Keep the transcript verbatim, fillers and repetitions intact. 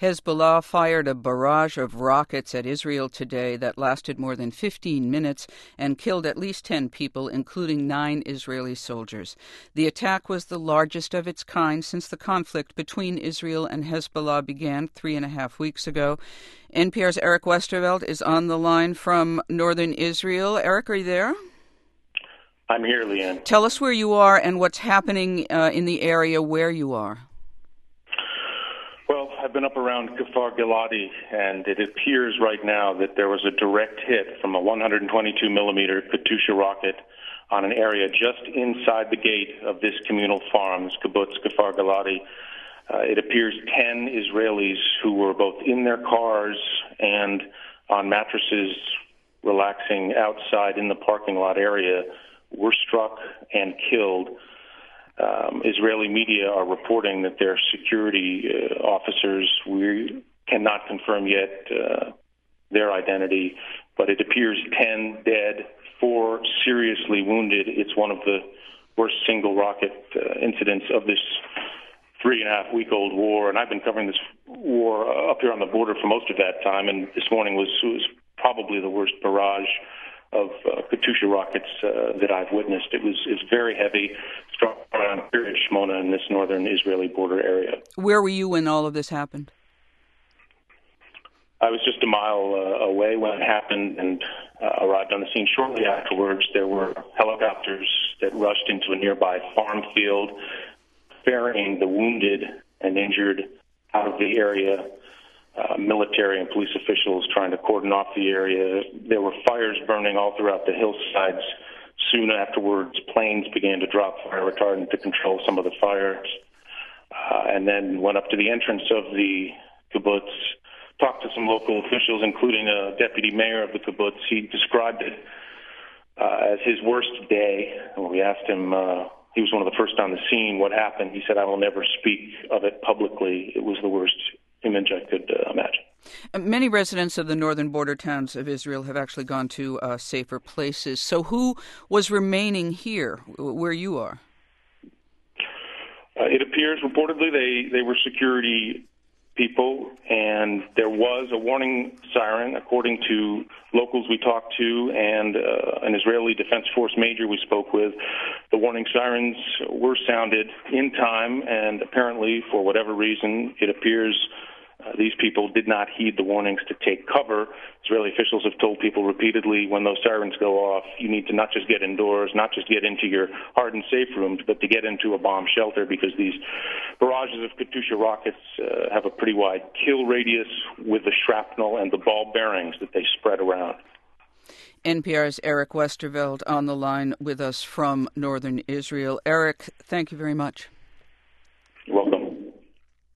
Hezbollah fired a barrage of rockets at Israel today that lasted more than fifteen minutes and killed at least ten people, including nine Israeli soldiers. The attack was the largest of its kind since the conflict between Israel and Hezbollah began three and a half weeks ago. N P R's Eric Westervelt is on the line from northern Israel. Eric, are you there? I'm here, Leanne. Tell us where you are and what's happening uh, in the area where you are. Well, I've been up around Kfar Giladi, and it appears right now that there was a direct hit from a one hundred twenty-two millimeter Katyusha rocket on an area just inside the gate of this communal farm, this kibbutz Kfar Giladi. Uh, it appears ten Israelis who were both in their cars and on mattresses relaxing outside in the parking lot area were struck and killed. Um, Israeli media are reporting that their security uh, officers, we cannot confirm yet uh, their identity, but it appears ten dead, four seriously wounded. It's one of the worst single rocket uh, incidents of this three and a half week old war, and I've been covering this war uh, up here on the border for most of that time, and this morning was, was probably the worst barrage of uh, Katyusha rockets uh, that I've witnessed. It was, it was very heavy, struck around Kiryat Shmona in this northern Israeli border area. Where were you when all of this happened? I was just a mile uh, away when it happened and uh, arrived on the scene shortly afterwards. There were helicopters that rushed into a nearby farm field, ferrying the wounded and injured out of the area. Uh, military and police officials trying to cordon off the area. There were fires burning all throughout the hillsides. Soon afterwards, planes began to drop fire retardant to control some of the fires, uh, and then went up to the entrance of the kibbutz, talked to some local officials, including a deputy mayor of the kibbutz. He described it uh, as his worst day. When we asked him, uh, he was one of the first on the scene, what happened. He said, "I will never speak of it publicly. It was the worst image I could uh, imagine." Many residents of the northern border towns of Israel have actually gone to uh, safer places. So who was remaining here, where you are? Uh, it appears, reportedly, they, they were security people, and there was a warning siren, according to locals we talked to and uh, an Israeli Defense Force major we spoke with. The warning sirens were sounded in time, and apparently, for whatever reason, it appears Uh, these people did not heed the warnings to take cover. Israeli officials have told people repeatedly, when those sirens go off, you need to not just get indoors, not just get into your hardened safe rooms, but to get into a bomb shelter, because these barrages of Katyusha rockets uh, have a pretty wide kill radius with the shrapnel and the ball bearings that they spread around. N P R's Eric Westervelt on the line with us from northern Israel. Eric, thank you very much.